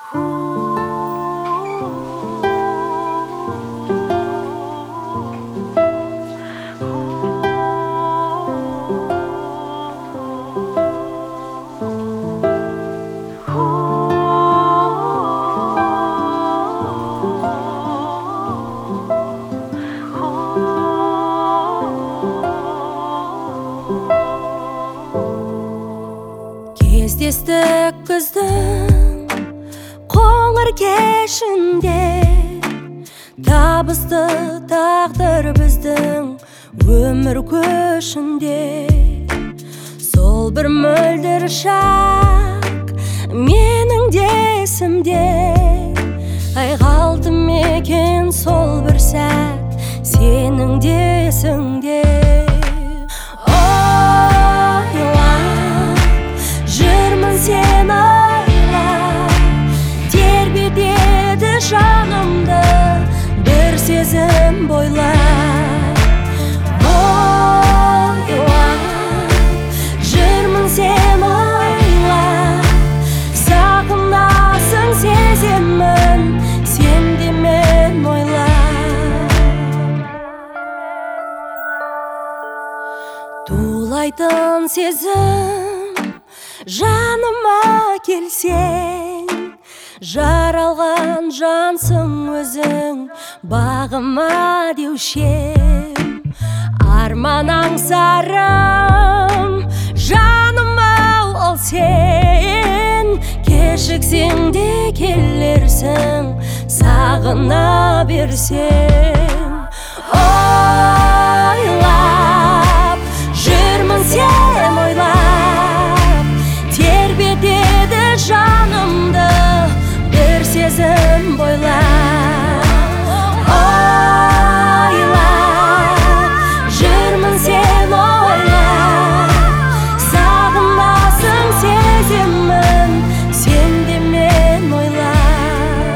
Кездестік күздің қоңыр кешінде, табысты тағдыр біздің өмір көшінде. Сол бір мөлдір шақ менің де есімде, ай қалды мекен сол бір сәт сенің де есіңде. Сен ойлап тербетеді жанымды бір сезім бойлап. Ойлап жүрмін сен ойлап, сағынасың сеземін сен де мен ойлап. Тулайтын сезім жаныма келсең, жаралған жансың өзің бағыма деушем. Арман аңсарым жаным-ау ол сен, кешіксең де келерсің сағына берсем. Ойлап жүрмін сен ойлап, тербетеді жанымды бір сезім бойлап. Ойлап жүрмін сен ойлап, сағынасың сеземін сен де мен ойлап.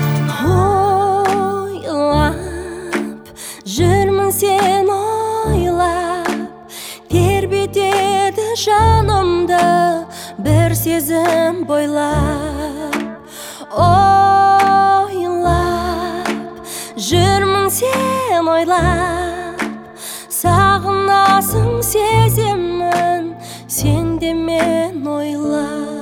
Ойлап жүрмін сен ойлап, тербетеді жанымды бір сезім бойлап. Ойлап жүрмін сен ойлап, сағынасың сеземін сен де мен ойлап.